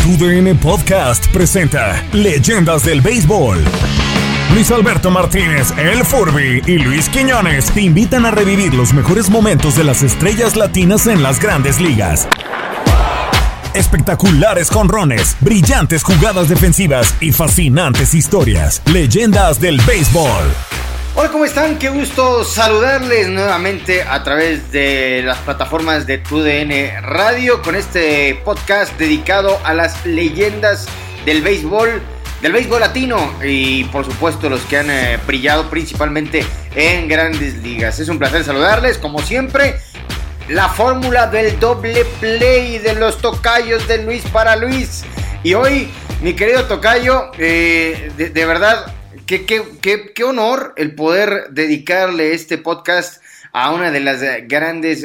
TUDN Podcast presenta Leyendas del Béisbol. Luis Alberto Martínez, el Furby y Luis Quiñones te invitan a revivir los mejores momentos de las estrellas latinas en las grandes ligas. Espectaculares jonrones, brillantes jugadas defensivas y fascinantes historias. Leyendas del Béisbol. Hola, ¿cómo están? Qué gusto saludarles nuevamente a través de las plataformas de TUDN Radio con este podcast dedicado a las leyendas del béisbol latino y por supuesto los que han brillado principalmente en grandes ligas. Es un placer saludarles, como siempre, la fórmula del doble play de los tocayos de Luis para Luis. Y hoy, mi querido tocayo, de verdad... Qué honor el poder dedicarle este podcast a una de las grandes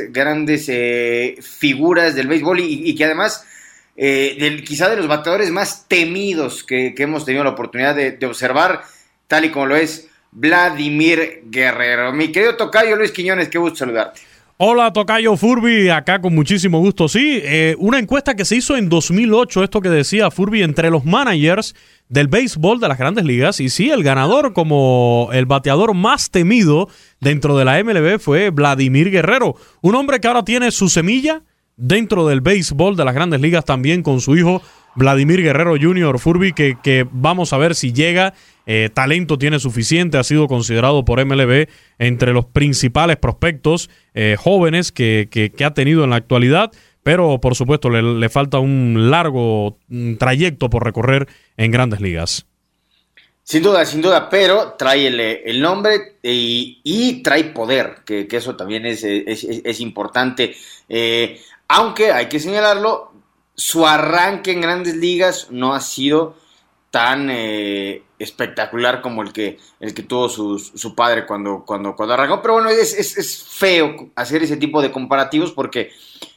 figuras del béisbol y que además quizá de los bateadores más temidos que hemos tenido la oportunidad de observar, tal y como lo es Vladimir Guerrero. Mi querido tocayo Luis Quiñones, qué gusto saludarte. Hola, tocayo Furby, acá con muchísimo gusto. Sí, una encuesta que se hizo en 2008, esto que decía Furby, entre los managers del béisbol de las grandes ligas. Y sí, el ganador como el bateador más temido dentro de la MLB fue Vladimir Guerrero. Un hombre que ahora tiene su semilla dentro del béisbol de las grandes ligas también con su hijo Vladimir Guerrero Jr., Furby, que vamos a ver si llega. Talento tiene suficiente, ha sido considerado por MLB entre los principales prospectos jóvenes que ha tenido en la actualidad, pero por supuesto le falta un largo trayecto por recorrer en grandes ligas. Sin duda, pero trae el nombre y trae poder, que eso también es importante. Aunque hay que señalarlo, su arranque en grandes ligas no ha sido tan espectacular como el que tuvo su padre cuando arrancó, pero bueno, es feo hacer ese tipo de comparativos porque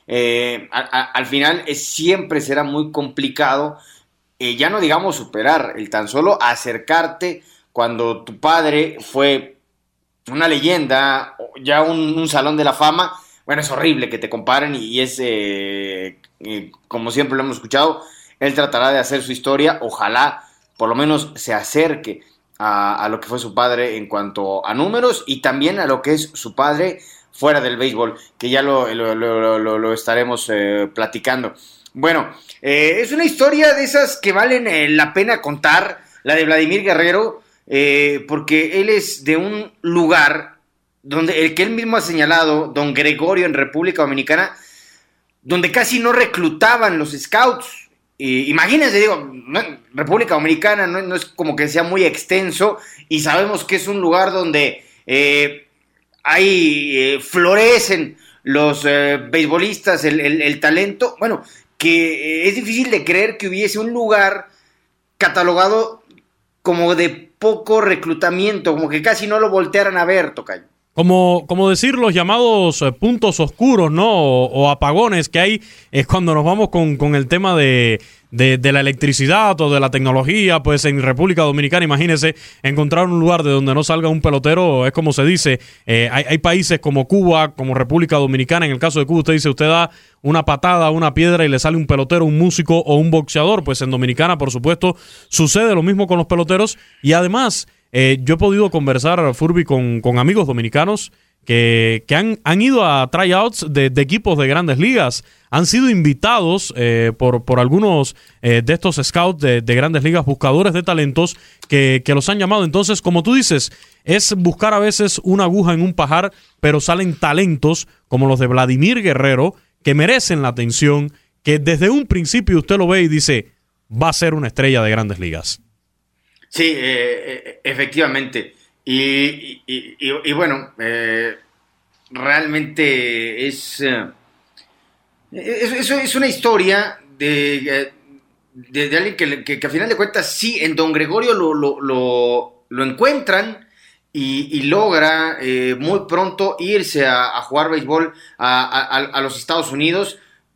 al final siempre será muy complicado, ya no digamos superar, el tan solo acercarte cuando tu padre fue una leyenda, ya un salón de la fama. Bueno, es horrible que te comparen y es como siempre lo hemos escuchado, él tratará de hacer su historia, ojalá por lo menos se acerque a lo que fue su padre en cuanto a números y también a lo que es su padre fuera del béisbol, que ya lo estaremos platicando. Bueno, es una historia de esas que valen la pena contar, la de Vladimir Guerrero, porque él es de un lugar donde el que él mismo ha señalado, Don Gregorio, en República Dominicana, donde casi no reclutaban los scouts. Imagínense, digo, República Dominicana no es como que sea muy extenso y sabemos que es un lugar donde florecen los beisbolistas, el talento. Bueno, que es difícil de creer que hubiese un lugar catalogado como de poco reclutamiento, como que casi no lo voltearan a ver, tocayo. Como decir los llamados puntos oscuros, ¿no? O apagones que hay es cuando nos vamos con el tema de la electricidad o de la tecnología. Pues en República Dominicana, imagínense, encontrar un lugar de donde no salga un pelotero, es como se dice, hay países como Cuba, como República Dominicana. En el caso de Cuba, usted da una patada, una piedra y le sale un pelotero, un músico o un boxeador. Pues en Dominicana, por supuesto, sucede lo mismo con los peloteros. Y además, yo he podido conversar, Furby, con amigos dominicanos que han ido a tryouts de equipos de grandes ligas. Han sido invitados por algunos de estos scouts de grandes ligas, buscadores de talentos que los han llamado. Entonces, como tú dices, es buscar a veces una aguja en un pajar, pero salen talentos como los de Vladimir Guerrero que merecen la atención, que desde un principio usted lo ve y dice, va a ser una estrella de grandes ligas. Sí, efectivamente. Y bueno, realmente es una historia de alguien que a final de cuentas sí, en Don Gregorio lo encuentran y logra muy pronto irse a jugar béisbol a los Estados Unidos.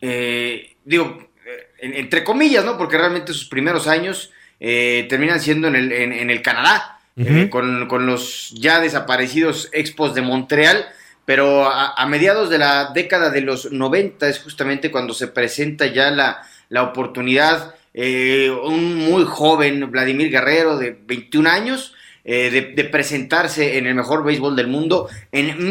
Entre comillas, ¿no? Porque realmente sus primeros años terminan siendo en el Canadá, con los ya desaparecidos Expos de Montreal, pero a mediados de la década de los 90 es justamente cuando se presenta ya la oportunidad un muy joven Vladimir Guerrero de 21 años, de presentarse en el mejor béisbol del mundo en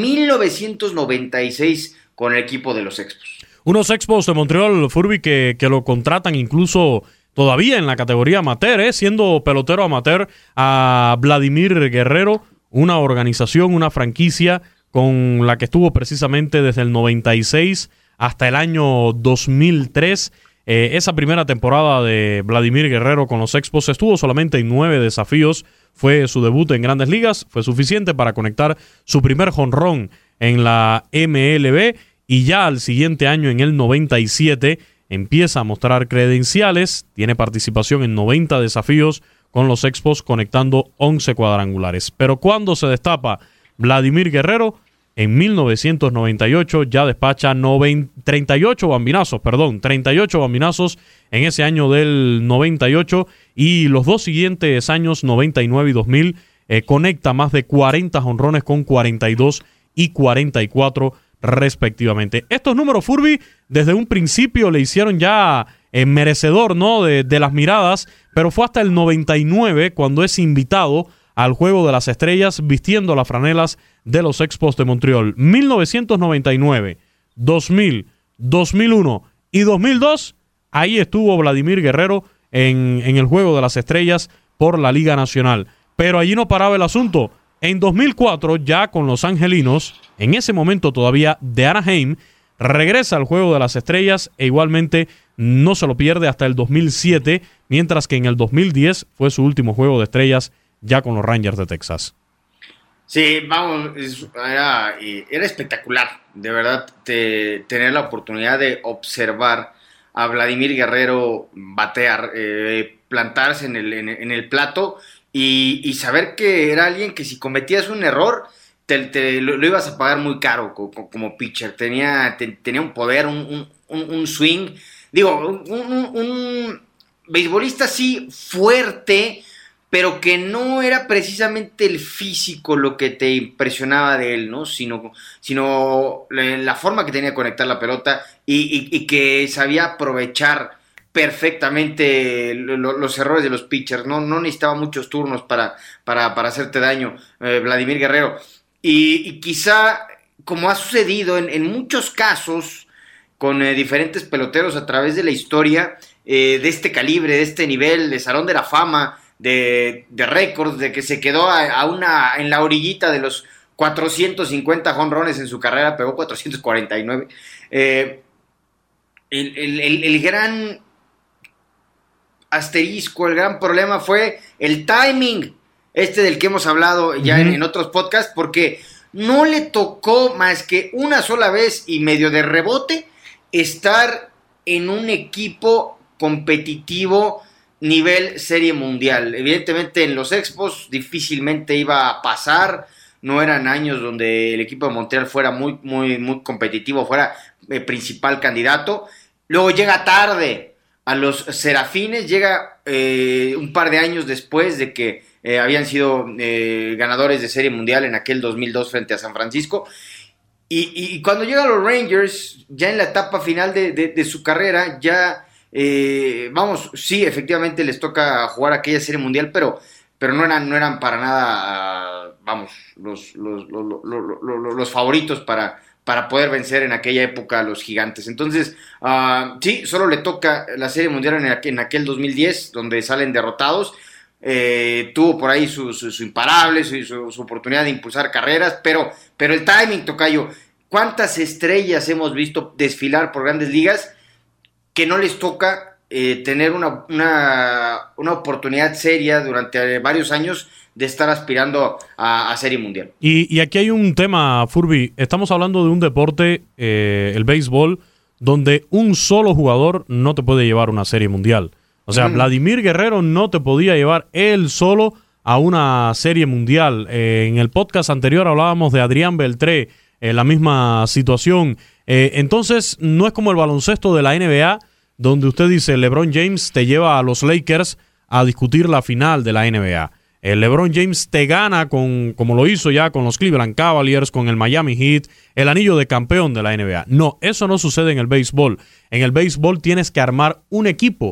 1996 con el equipo de los Expos. Unos Expos de Montreal, Furby, que lo contratan incluso todavía en la categoría amateur, siendo pelotero amateur, a Vladimir Guerrero, una organización, una franquicia con la que estuvo precisamente desde el 96 hasta el año 2003. Esa primera temporada de Vladimir Guerrero con los Expos estuvo solamente en 9 desafíos. Fue su debut en Grandes Ligas, fue suficiente para conectar su primer jonrón en la MLB, y ya al siguiente año, en el 97, empieza a mostrar credenciales, tiene participación en 90 desafíos con los Expos, conectando 11 cuadrangulares. Pero cuando se destapa Vladimir Guerrero, en 1998 ya despacha 38 bambinazos en ese año del 98, y los dos siguientes años, 99 y 2000, conecta más de 40 jonrones con 42 y 44 respectivamente. Estos números, Furby, desde un principio le hicieron ya merecedor, ¿no?, de las miradas, pero fue hasta el 99 cuando es invitado al Juego de las Estrellas vistiendo las franelas de los Expos de Montreal. 1999, 2000, 2001 y 2002, ahí estuvo Vladimir Guerrero en el Juego de las Estrellas por la Liga Nacional. Pero allí no paraba el asunto. En 2004, ya con los Angelinos, en ese momento todavía de Anaheim, regresa al Juego de las Estrellas e igualmente no se lo pierde hasta el 2007, mientras que en el 2010 fue su último Juego de Estrellas ya con los Rangers de Texas. Sí, vamos, era espectacular, de verdad, tener la oportunidad de observar a Vladimir Guerrero batear, plantarse en el plato y saber que era alguien que si cometías un error, lo ibas a pagar muy caro como pitcher. Tenía un poder, un swing, digo, un beisbolista así fuerte, pero que no era precisamente el físico lo que te impresionaba de él, ¿no? Sino la forma que tenía de conectar la pelota y que sabía aprovechar perfectamente los errores de los pitchers. No necesitaba muchos turnos para hacerte daño, Vladimir Guerrero. Y quizá, como ha sucedido en muchos casos con diferentes peloteros a través de la historia, de este calibre, de este nivel, de Salón de la Fama, de récords, de que se quedó en la orillita de los 450 jonrones en su carrera, pegó 449. El gran asterisco, el gran problema fue el timing, del que hemos hablado ya en otros podcasts, porque no le tocó más que una sola vez y medio de rebote estar en un equipo competitivo nivel Serie Mundial. Evidentemente en los Expos difícilmente iba a pasar, no eran años donde el equipo de Montreal fuera muy, muy, muy competitivo, fuera principal candidato. Luego llega tarde a los Serafines, llega un par de años después de que habían sido ganadores de Serie Mundial en aquel 2002 frente a San Francisco. Y cuando llega a los Rangers, ya en la etapa final de su carrera, ya sí, efectivamente les toca jugar aquella Serie Mundial, pero no eran para nada, los favoritos para poder vencer en aquella época a los Gigantes. Entonces, sí, solo le toca la Serie Mundial en aquel 2010, donde salen derrotados. Tuvo por ahí su imparable, su oportunidad de impulsar carreras, pero el timing, tocayo, ¿cuántas estrellas hemos visto desfilar por Grandes Ligas que no les toca tener una oportunidad seria durante varios años de estar aspirando a Serie Mundial? Y aquí hay un tema, Furby. Estamos hablando de un deporte, el béisbol, donde un solo jugador no te puede llevar una Serie Mundial. O sea, Vladimir Guerrero no te podía llevar él solo a una Serie Mundial. En el podcast anterior hablábamos de Adrián Beltré, la misma situación. Entonces, no es como el baloncesto de la NBA, donde usted dice LeBron James te lleva a los Lakers a discutir la final de la NBA. LeBron James te gana, como lo hizo ya con los Cleveland Cavaliers, con el Miami Heat, el anillo de campeón de la NBA. No, eso no sucede en el béisbol. En el béisbol tienes que armar un equipo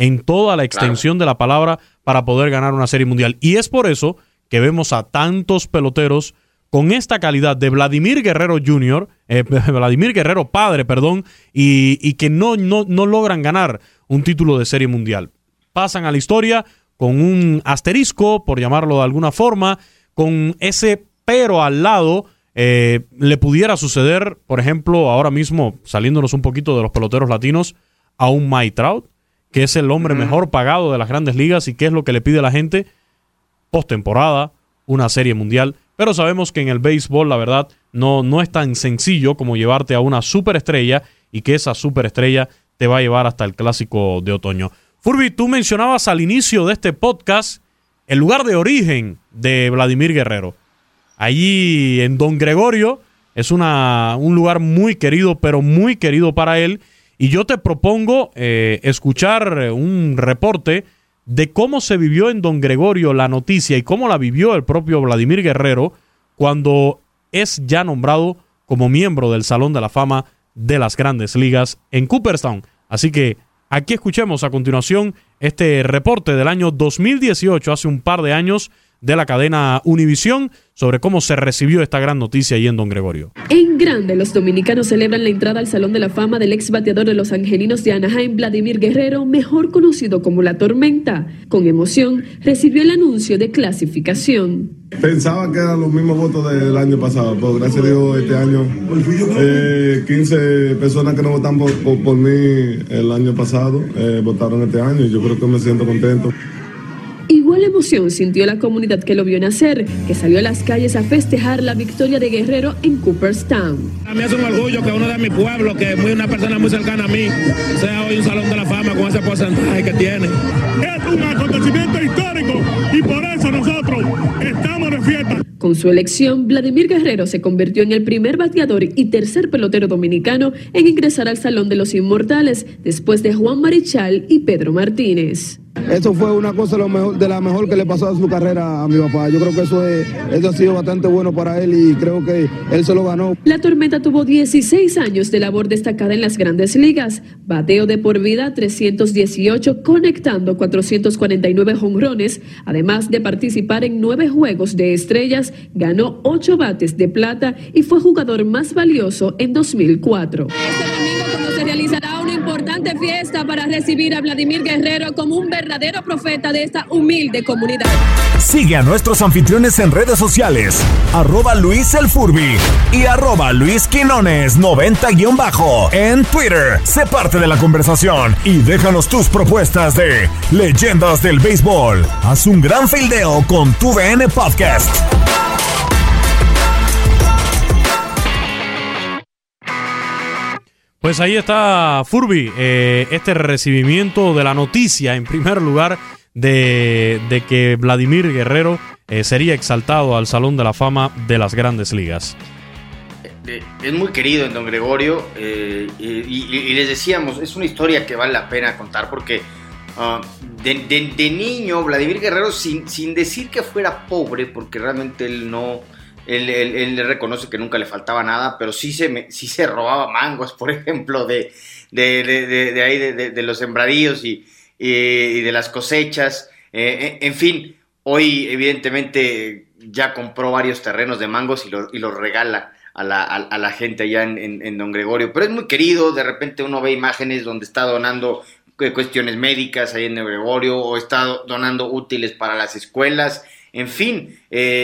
en toda la extensión de la palabra para poder ganar una serie mundial. Y es por eso que vemos a tantos peloteros con esta calidad de Vladimir Guerrero Jr., Vladimir Guerrero padre, y que no logran ganar un título de serie mundial. Pasan a la historia con un asterisco, por llamarlo de alguna forma, con ese pero al lado. Le pudiera suceder, por ejemplo, ahora mismo, saliéndonos un poquito de los peloteros latinos, a un Mike Trout, que es el hombre mejor pagado de las grandes ligas, y qué es lo que le pide a la gente: postemporada, una serie mundial. Pero sabemos que en el béisbol, la verdad, no es tan sencillo como llevarte a una superestrella, y que esa superestrella te va a llevar hasta el clásico de otoño. Furby, tú mencionabas al inicio de este podcast el lugar de origen de Vladimir Guerrero. Allí en Don Gregorio es un lugar muy querido, pero muy querido para él. Y yo te propongo escuchar un reporte de cómo se vivió en Don Gregorio la noticia y cómo la vivió el propio Vladimir Guerrero cuando es ya nombrado como miembro del Salón de la Fama de las Grandes Ligas en Cooperstown. Así que aquí escuchemos a continuación este reporte del año 2018, hace un par de años, de la cadena Univisión, sobre cómo se recibió esta gran noticia ahí en Don Gregorio. En grande, los dominicanos celebran la entrada al Salón de la Fama del ex bateador de los Angelinos de Anaheim, Vladimir Guerrero, mejor conocido como La Tormenta. Con emoción, recibió el anuncio de clasificación. Pensaba que eran los mismos votos del año pasado, pero gracias a Dios este año 15 personas que no votan por mí el año pasado votaron este año, y yo creo que me siento contento. Igual emoción sintió la comunidad que lo vio nacer, que salió a las calles a festejar la victoria de Guerrero en Cooperstown. A mí es un orgullo que uno de mi pueblo, que es una persona muy cercana a mí, sea hoy un Salón de la Fama con ese porcentaje que tiene. Es un acontecimiento histórico y por eso nosotros estamos de fiesta. Con su elección, Vladimir Guerrero se convirtió en el primer bateador y tercer pelotero dominicano en ingresar al Salón de los Inmortales, después de Juan Marichal y Pedro Martínez. Eso fue una cosa de la mejor que le pasó a su carrera a mi papá. Yo creo que eso ha sido bastante bueno para él, y creo que él se lo ganó. La Tormenta tuvo 16 años de labor destacada en las Grandes Ligas. Bateo de por vida 318, conectando 449 jonrones. Además de participar en 9 Juegos de Estrellas, ganó 8 bates de plata y fue jugador más valioso en 2004. Este domingo, cuando se realizará una importante fiesta para recibir a Vladimir Guerrero como un verdadero profeta de esta humilde comunidad. Sigue a nuestros anfitriones en redes sociales, @Luis el Furby y @Luis Quinones 90_ en Twitter. Sé parte de la conversación y déjanos tus propuestas de leyendas del béisbol. Haz un gran fildeo con tu VN Podcast. Pues ahí está, Furby, este recibimiento de la noticia, en primer lugar, de que Vladimir Guerrero sería exaltado al Salón de la Fama de las Grandes Ligas. Es muy querido en Don Gregorio, y les decíamos, es una historia que vale la pena contar porque de niño Vladimir Guerrero, sin decir que fuera pobre, porque realmente él reconoce que nunca le faltaba nada, pero sí se robaba mangos, por ejemplo, de los sembradíos y de las cosechas. En fin, hoy evidentemente ya compró varios terrenos de mangos y los regala a la gente allá en Don Gregorio. Pero es muy querido, de repente uno ve imágenes donde está donando cuestiones médicas ahí en Don Gregorio, o está donando útiles para las escuelas. En fin,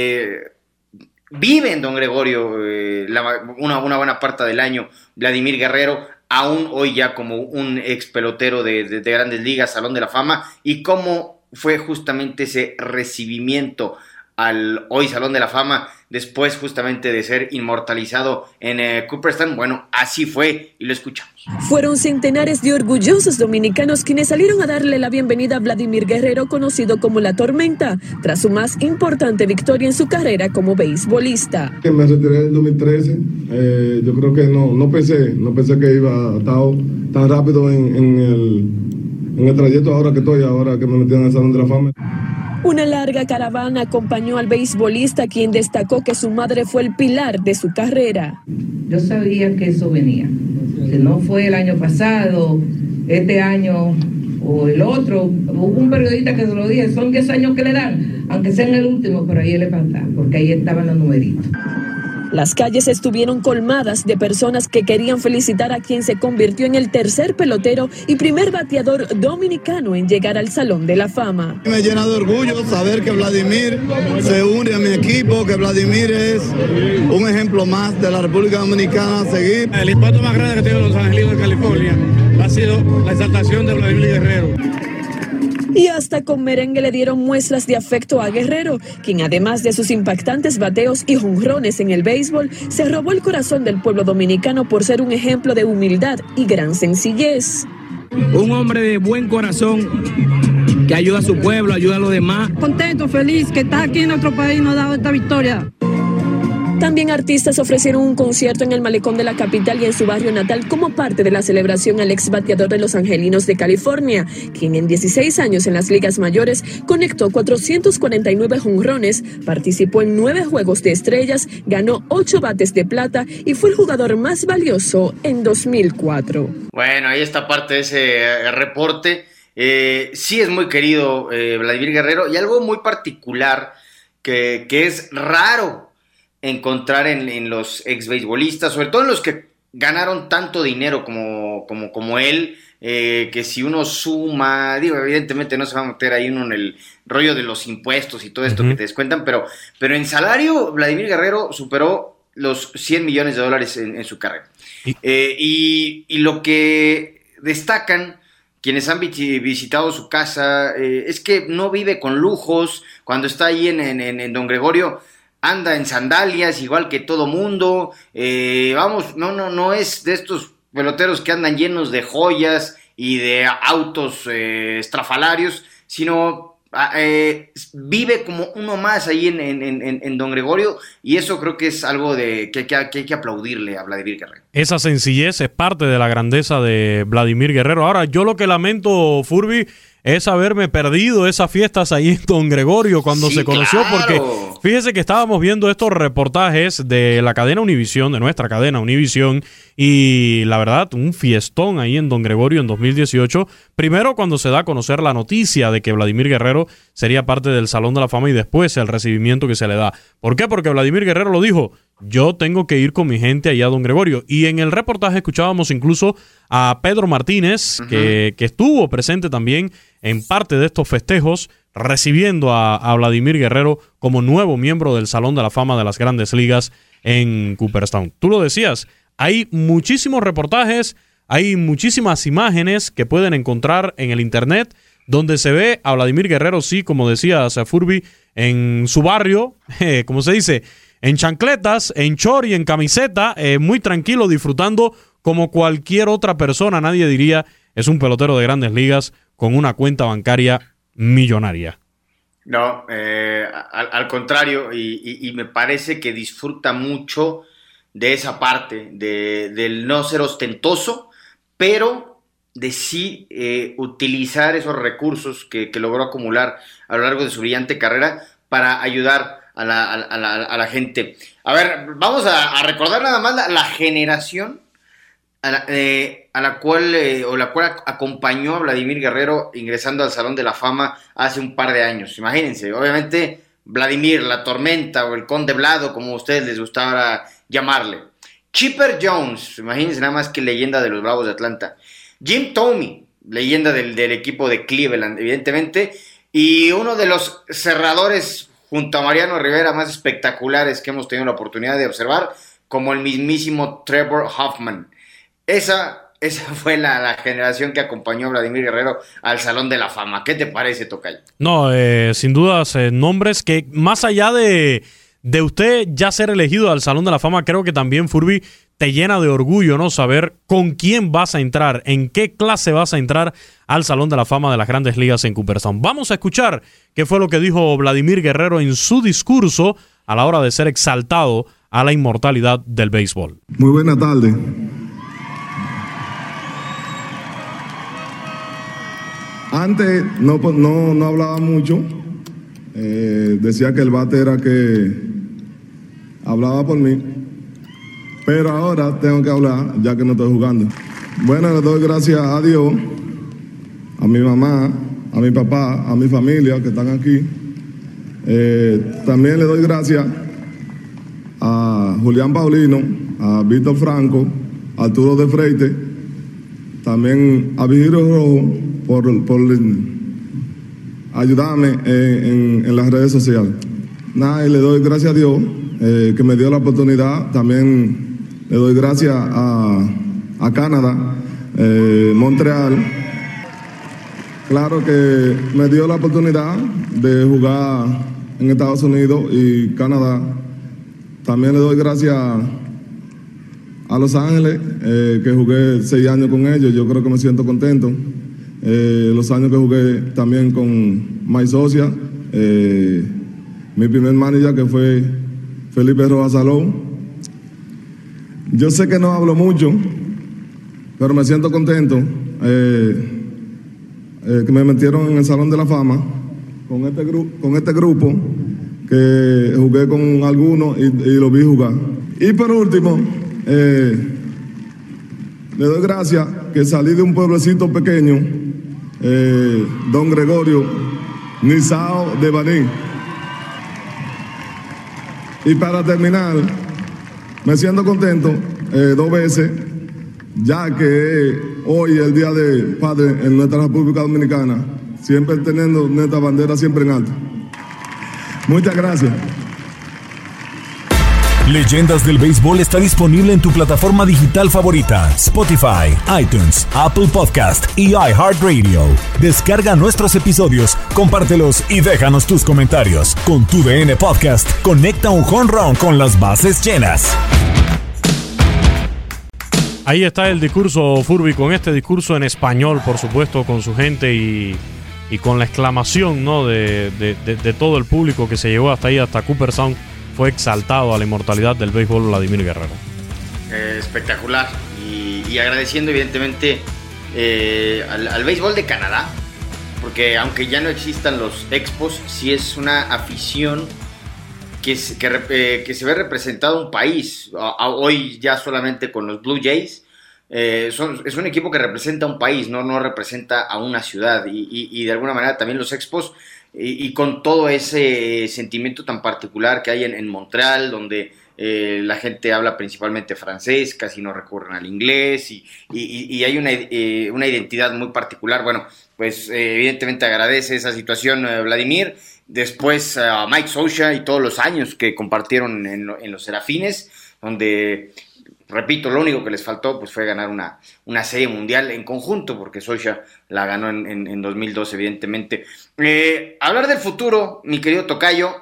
vive en Don Gregorio una buena parte del año Vladimir Guerrero, aún hoy ya como un ex pelotero de Grandes Ligas, Salón de la Fama, y cómo fue justamente ese recibimiento al hoy Salón de la Fama, después justamente de ser inmortalizado en Cooperstown. Bueno, así fue, y lo escuchamos. Fueron centenares de orgullosos dominicanos quienes salieron a darle la bienvenida a Vladimir Guerrero, conocido como La Tormenta, tras su más importante victoria en su carrera como beisbolista. Me retiré en 2013, yo creo que no pensé que iba a estar tan rápido en el trayecto ahora que me metí en el Salón de la Fama. Una larga caravana acompañó al beisbolista, quien destacó que su madre fue el pilar de su carrera. Yo sabía que eso venía. Si no fue el año pasado, este año o el otro, hubo un periodista que se lo dije, son 10 años que le dan, aunque sean el último, pero ahí le faltan, porque ahí estaban los numeritos. Las calles estuvieron colmadas de personas que querían felicitar a quien se convirtió en el tercer pelotero y primer bateador dominicano en llegar al Salón de la Fama. Me llena de orgullo saber que Vladimir se une a mi equipo, que Vladimir es un ejemplo más de la República Dominicana a seguir. El impacto más grande que tiene Los Angelinos de California ha sido la exaltación de Vladimir Guerrero. Y hasta con merengue le dieron muestras de afecto a Guerrero, quien además de sus impactantes bateos y jonrones en el béisbol, se robó el corazón del pueblo dominicano por ser un ejemplo de humildad y gran sencillez. Un hombre de buen corazón que ayuda a su pueblo, ayuda a los demás. Contento, feliz que está aquí en nuestro país y nos ha dado esta victoria. También artistas ofrecieron un concierto en el malecón de la capital y en su barrio natal como parte de la celebración al ex bateador de Los Angelinos de California, quien en 16 años en las ligas mayores conectó 449 jonrones, participó en 9 juegos de estrellas, ganó 8 bates de plata y fue el jugador más valioso en 2004. Bueno, ahí está parte de ese reporte. Sí es muy querido Vladimir Guerrero, y algo muy particular que es raro encontrar en los ex beisbolistas, sobre todo en los que ganaron tanto dinero como él, que si uno suma, digo, evidentemente no se va a meter ahí uno en el rollo de los impuestos y todo esto que te descuentan, pero en salario Vladimir Guerrero superó los $100 millones en su carrera. Y lo que destacan quienes han visitado su casa es que no vive con lujos. Cuando está ahí en Don Gregorio, anda en sandalias igual que todo mundo. No es de estos peloteros que andan llenos de joyas y de autos estrafalarios, sino vive como uno más ahí en Don Gregorio, y eso creo que es algo que hay que aplaudirle a Vladimir Guerrero. Esa sencillez es parte de la grandeza de Vladimir Guerrero. Ahora, yo lo que lamento, Furby, es haberme perdido esas fiestas ahí en Don Gregorio cuando se conoció, claro. Porque fíjese que estábamos viendo estos reportajes de la cadena Univisión, de nuestra cadena Univisión, y la verdad, un fiestón ahí en Don Gregorio en 2018. Primero cuando se da a conocer la noticia de que Vladimir Guerrero sería parte del Salón de la Fama, y después el recibimiento que se le da. ¿Por qué? Porque Vladimir Guerrero lo dijo: yo tengo que ir con mi gente allá a Don Gregorio. Y en el reportaje escuchábamos incluso a Pedro Martínez, que estuvo presente también en parte de estos festejos, recibiendo a Vladimir Guerrero como nuevo miembro del Salón de la Fama de las Grandes Ligas en Cooperstown. Tú lo decías, hay muchísimos reportajes, hay muchísimas imágenes que pueden encontrar en el internet, donde se ve a Vladimir Guerrero, sí, como decías, Furby, en su barrio, como se dice, en chancletas, en short y en camiseta, muy tranquilo, disfrutando como cualquier otra persona. Nadie diría es un pelotero de Grandes Ligas con una cuenta bancaria millonaria. No, al contrario, y me parece que disfruta mucho de esa parte, del no ser ostentoso, pero de sí utilizar esos recursos que logró acumular a lo largo de su brillante carrera para ayudar a la gente. A ver, vamos a recordar nada más la generación a la cual acompañó a Vladimir Guerrero ingresando al Salón de la Fama hace un par de años. Imagínense, obviamente Vladimir, la Tormenta o el Conde Vlado, como a ustedes les gusta ahora llamarle. Chipper Jones, imagínense nada más que leyenda de los Bravos de Atlanta. Jim Thome, leyenda del equipo de Cleveland, evidentemente, y uno de los cerradores junto a Mariano Rivera más espectaculares que hemos tenido la oportunidad de observar, como el mismísimo Trevor Hoffman. Esa fue la generación que acompañó a Vladimir Guerrero al Salón de la Fama. ¿Qué te parece, Tocayo? No, sin dudas, nombres que más allá de usted ya ser elegido al Salón de la Fama, creo que también, Furby, te llena de orgullo, ¿no? Saber con quién vas a entrar, en qué clase vas a entrar al Salón de la Fama de las Grandes Ligas en Cooperstown. Vamos a escuchar qué fue lo que dijo Vladimir Guerrero en su discurso a la hora de ser exaltado a la inmortalidad del béisbol. Muy buena tarde. Antes no hablaba mucho, decía que el bate era que hablaba por mí, pero ahora tengo que hablar ya que no estoy jugando. Bueno, le doy gracias a Dios, a mi mamá, a mi papá, a mi familia que están aquí. También le doy gracias a Julián Paulino, a Víctor Franco, a Arturo de Freite, también a Vigilio Rojo por ayudarme en las redes sociales. Nada, y le doy gracias a Dios que me dio la oportunidad. También le doy gracias a Canadá, Montreal. Claro que me dio la oportunidad de jugar en Estados Unidos y Canadá. También le doy gracias a Los Ángeles, que jugué 6 años con ellos. Yo creo que me siento contento. Los años que jugué también con My Socia, mi primer manager que fue Felipe Rojas Salón. Yo sé que no hablo mucho, pero me siento contento que me metieron en el Salón de la Fama con este grupo, que jugué con algunos y lo vi jugar. Y por último, le doy gracias que salí de un pueblecito pequeño, Don Gregorio, Nizao de Baní. Y para terminar, me siento contento 2 veces, ya que hoy es el Día del Padre en nuestra República Dominicana, siempre teniendo nuestra bandera siempre en alto. Muchas gracias. Leyendas del Béisbol está disponible en tu plataforma digital favorita: Spotify, iTunes, Apple Podcast y iHeartRadio. Descarga nuestros episodios, compártelos y déjanos tus comentarios. Con tu DN Podcast, conecta un home run con las bases llenas. Ahí está el discurso, Furby, con este discurso en español, por supuesto, con su gente y con la exclamación, ¿no?, de todo el público que se llegó hasta ahí, hasta Cooperstown. Fue exaltado a la inmortalidad del béisbol Vladimir Guerrero. Espectacular. Y agradeciendo evidentemente al béisbol de Canadá, porque aunque ya no existan los Expos, sí es una afición que se ve representado un país. Hoy ya solamente con los Blue Jays. Es un equipo que representa un país, no representa a una ciudad. Y de alguna manera también los Expos, y con todo ese sentimiento tan particular que hay en Montreal, donde la gente habla principalmente francés, casi no recurren al inglés, y hay una identidad muy particular. Bueno, pues evidentemente agradece esa situación Vladimir. Después a Mike Scioscia y todos los años que compartieron en los Serafines, donde, repito, lo único que les faltó pues fue ganar una serie mundial en conjunto, porque Scioscia la ganó en 2012, evidentemente. Hablar del futuro, mi querido tocayo,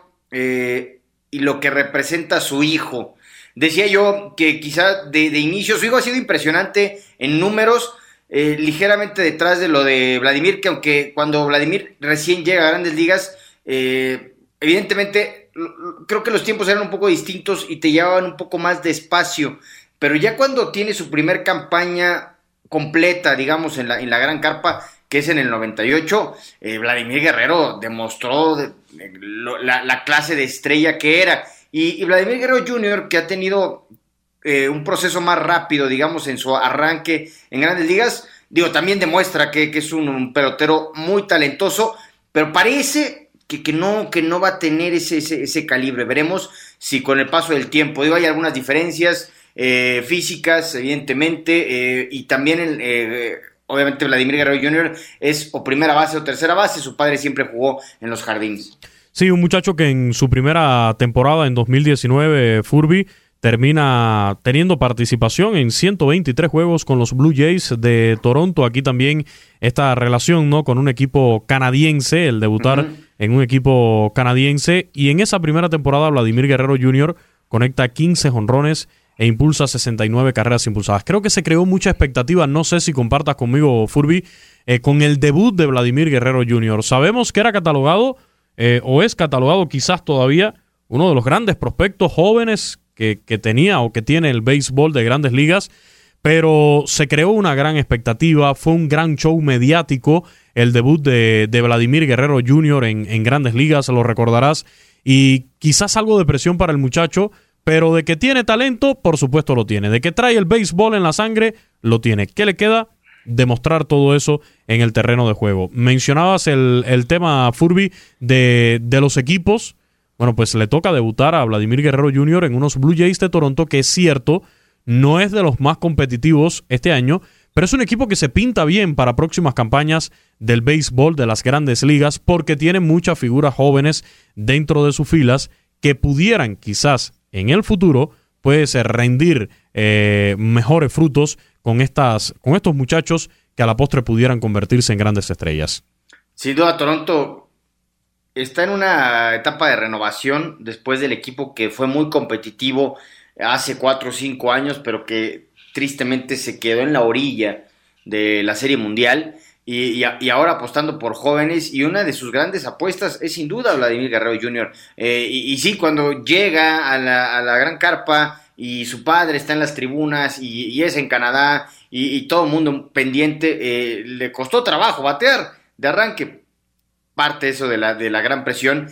y lo que representa su hijo. Decía yo que quizá de inicio su hijo ha sido impresionante en números, ligeramente detrás de lo de Vladimir, que aunque cuando Vladimir recién llega a Grandes Ligas, evidentemente creo que los tiempos eran un poco distintos y te llevaban un poco más despacio. Pero ya cuando tiene su primer campaña completa, digamos, en la Gran Carpa, que es en el 98, Vladimir Guerrero demostró la clase de estrella que era. Y Vladimir Guerrero Jr., que ha tenido un proceso más rápido, digamos, en su arranque en Grandes Ligas, también demuestra que es un pelotero muy talentoso, pero parece que no va a tener ese calibre. Veremos si con el paso del tiempo, hay algunas diferencias físicas, evidentemente, y también obviamente Vladimir Guerrero Jr. es o primera base o tercera base. Su padre siempre jugó en los Jardines. Sí, un muchacho que en su primera temporada en 2019, Furby, termina teniendo participación en 123 juegos con los Blue Jays de Toronto. Aquí también esta relación, ¿no?, con un equipo canadiense, el debutar en un equipo canadiense, y en esa primera temporada Vladimir Guerrero Jr. conecta 15 jonrones e impulsa 69 carreras impulsadas. Creo que se creó mucha expectativa, no sé si compartas conmigo, Furby, con el debut de Vladimir Guerrero Jr. Sabemos que era catalogado, o es catalogado quizás todavía, uno de los grandes prospectos jóvenes que tenía o que tiene el béisbol de Grandes Ligas, pero se creó una gran expectativa, fue un gran show mediático el debut de Vladimir Guerrero Jr. en Grandes Ligas, lo recordarás, y quizás algo de presión para el muchacho, pero de que tiene talento, por supuesto lo tiene. De que trae el béisbol en la sangre, lo tiene. ¿Qué le queda? demostrar todo eso en el terreno de juego. Mencionabas el tema, Furby, de los equipos. Bueno, pues le toca debutar a Vladimir Guerrero Jr. en unos Blue Jays de Toronto, que es cierto, no es de los más competitivos este año, pero es un equipo que se pinta bien para próximas campañas del béisbol de las grandes ligas, porque tiene muchas figuras jóvenes dentro de sus filas que pudieran quizás en el futuro pues rendir mejores frutos con estos muchachos que a la postre pudieran convertirse en grandes estrellas. Sin duda, Toronto está en una etapa de renovación después del equipo que fue muy competitivo hace 4 o 5 años, pero que tristemente se quedó en la orilla de la Serie Mundial y ahora apostando por jóvenes, y una de sus grandes apuestas es sin duda Vladimir Guerrero Jr. Y sí, cuando llega a la gran carpa y su padre está en las tribunas y es en Canadá y todo el mundo pendiente, le costó trabajo batear de arranque, parte eso de la gran presión,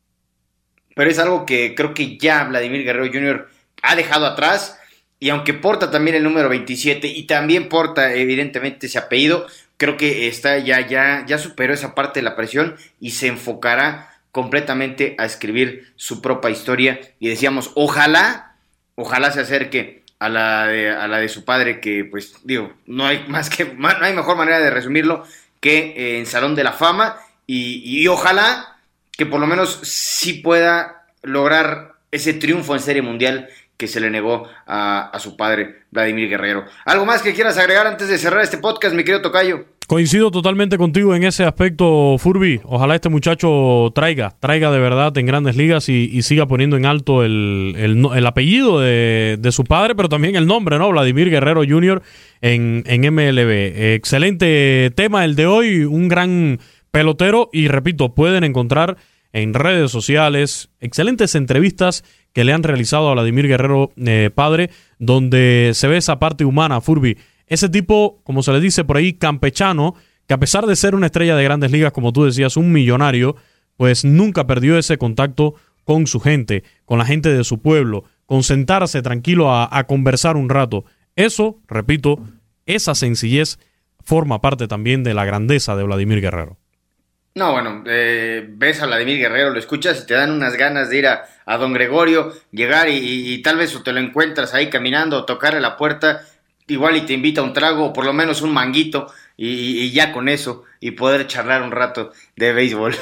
pero es algo que creo que ya Vladimir Guerrero Jr. ha dejado atrás. Y aunque porta también el número 27 y también porta evidentemente ese apellido, creo que está ya superó esa parte de la presión y se enfocará completamente a escribir su propia historia. Y decíamos, ojalá se acerque a la de su padre, que pues digo, no hay mejor manera de resumirlo que en Salón de la Fama, y ojalá que por lo menos sí pueda lograr ese triunfo en Serie Mundial que se le negó a su padre, Vladimir Guerrero. ¿Algo más que quieras agregar antes de cerrar este podcast, mi querido tocayo? Coincido totalmente contigo en ese aspecto, Furby. Ojalá este muchacho traiga de verdad en grandes ligas y siga poniendo en alto el apellido de su padre, pero también el nombre, ¿no? Vladimir Guerrero Jr. en MLB. Excelente tema el de hoy, un gran pelotero, y repito, pueden encontrar en redes sociales excelentes entrevistas que le han realizado a Vladimir Guerrero padre, donde se ve esa parte humana, Furby. Ese tipo, como se le dice por ahí, campechano, que a pesar de ser una estrella de grandes ligas, como tú decías, un millonario, pues nunca perdió ese contacto con su gente, con la gente de su pueblo, con sentarse tranquilo a conversar un rato. Eso, repito, esa sencillez forma parte también de la grandeza de Vladimir Guerrero. No, bueno, ves a Vladimir Guerrero, lo escuchas y te dan unas ganas de ir a Don Gregorio, llegar y tal vez te lo encuentras ahí caminando o tocarle la puerta, igual y te invita a un trago o por lo menos un manguito y ya con eso, y poder charlar un rato de béisbol.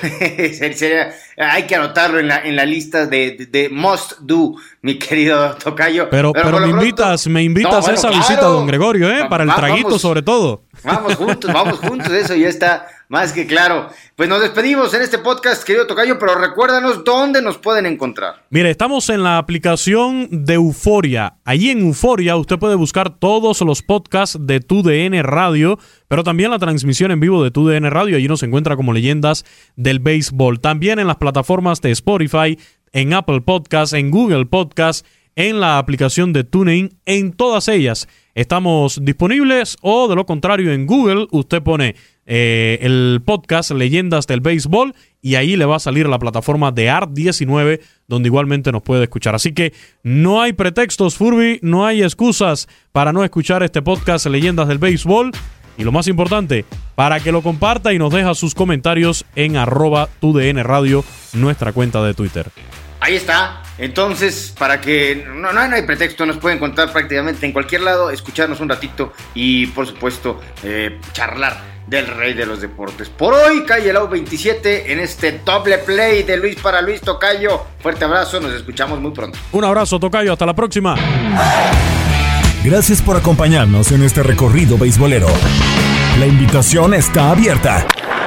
Hay que anotarlo en la lista de must do, mi querido tocayo. Pero me invitas a esa visita a Don Gregorio, para el traguito sobre todo. Vamos juntos, eso ya está más que claro. Pues nos despedimos en este podcast, querido tocayo, pero recuérdanos dónde nos pueden encontrar. Mire, estamos en la aplicación de Euforia. Allí en Euforia usted puede buscar todos los podcasts de TUDN Radio, pero también la transmisión en vivo de TUDN Radio. Allí nos encuentra como Leyendas del Béisbol. También en las plataformas de Spotify, en Apple Podcasts, en Google Podcasts, en la aplicación de TuneIn, en todas ellas estamos disponibles, o de lo contrario en Google usted pone el podcast Leyendas del Béisbol y ahí le va a salir la plataforma de ART19, donde igualmente nos puede escuchar. Así que no hay pretextos, Furby, no hay excusas para no escuchar este podcast Leyendas del Béisbol, y lo más importante, para que lo comparta y nos deja sus comentarios en @TUDN Radio, nuestra cuenta de Twitter. Ahí está. Entonces, para que no hay pretexto, nos pueden encontrar prácticamente en cualquier lado, escucharnos un ratito y, por supuesto, charlar del rey de los deportes. Por hoy, Calle Lau 27 en este doble play de Luis para Luis, tocayo. Fuerte abrazo, nos escuchamos muy pronto. Un abrazo, tocayo, hasta la próxima. Gracias por acompañarnos en este recorrido beisbolero. La invitación está abierta.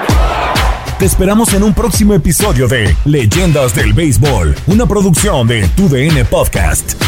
Te esperamos en un próximo episodio de Leyendas del Béisbol, una producción de TUDN Podcast.